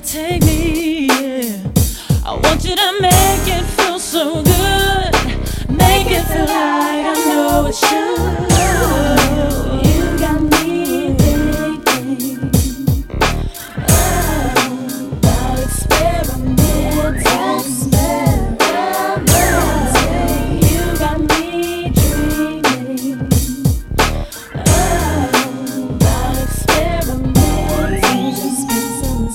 take me, yeah. I want you to make it feel so good. Make it feel like I know it should. You got me thinking about experimenting. You got me dreaming about experimenting. Just spend some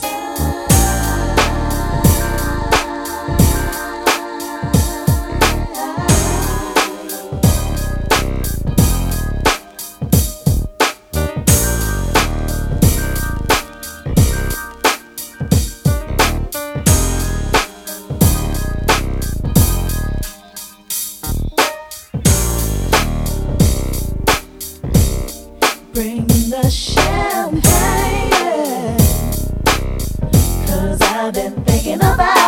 bring the champagne, 'cause I've been thinking about